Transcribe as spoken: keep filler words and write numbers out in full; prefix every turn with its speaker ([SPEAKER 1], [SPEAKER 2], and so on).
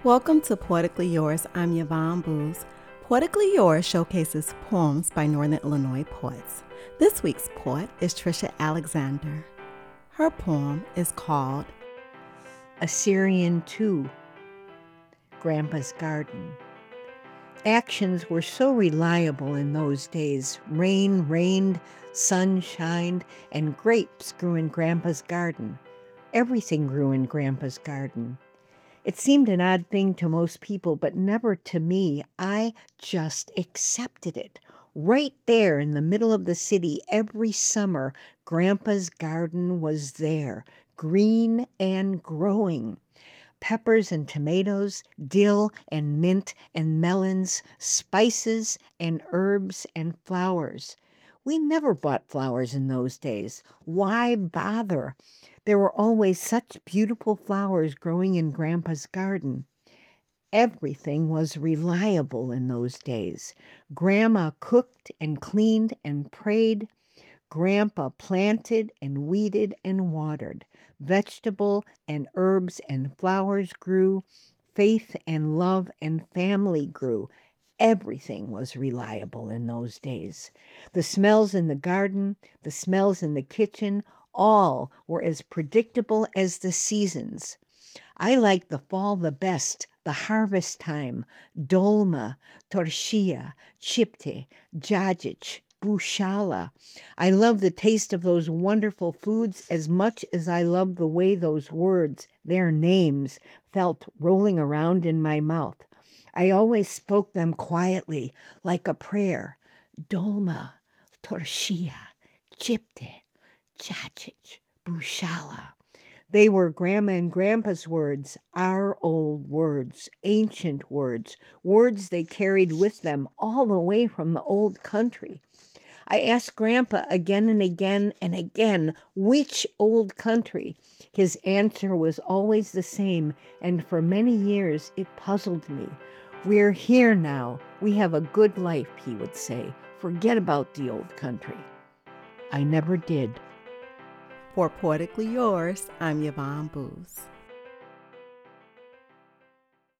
[SPEAKER 1] Welcome to Poetically Yours. I'm Yvonne Booz. Poetically Yours showcases poems by Northern Illinois poets. This week's poet is Trisha Alexander. Her poem is called
[SPEAKER 2] Assyrian two, Grandpa's Garden. Actions were so reliable in those days. Rain rained, sun shined, and grapes grew in Grandpa's garden. Everything grew in Grandpa's garden. It seemed an odd thing to most people, but never to me. I just accepted it. Right there in the middle of the city, every summer, Grandpa's garden was there, green and growing. Peppers and tomatoes, dill and mint and melons, spices and herbs and flowers. We never bought flowers in those days. Why bother? There were always such beautiful flowers growing in Grandpa's garden. Everything was reliable in those days. Grandma cooked and cleaned and prayed. Grandpa planted and weeded and watered. Vegetable and herbs and flowers grew. Faith and love and family grew. Everything was reliable in those days. The smells in the garden, the smells in the kitchen, all were as predictable as the seasons. I like the fall the best, the harvest time, dolma, tortilla, chipte, jajic, bushala. I love the taste of those wonderful foods as much as I love the way those words, their names, felt rolling around in my mouth. I always spoke them quietly, like a prayer. Dolma, tortilla, chipte, jajic, bushala. They were Grandma and Grandpa's words, our old words, ancient words, words they carried with them all the way from the old country. I asked Grandpa again and again and again, which old country? His answer was always the same, and for many years it puzzled me. We're here now. We have a good life, he would say. Forget about the old country. I never did.
[SPEAKER 1] For Poetically Yours. I'm Yvonne Booz.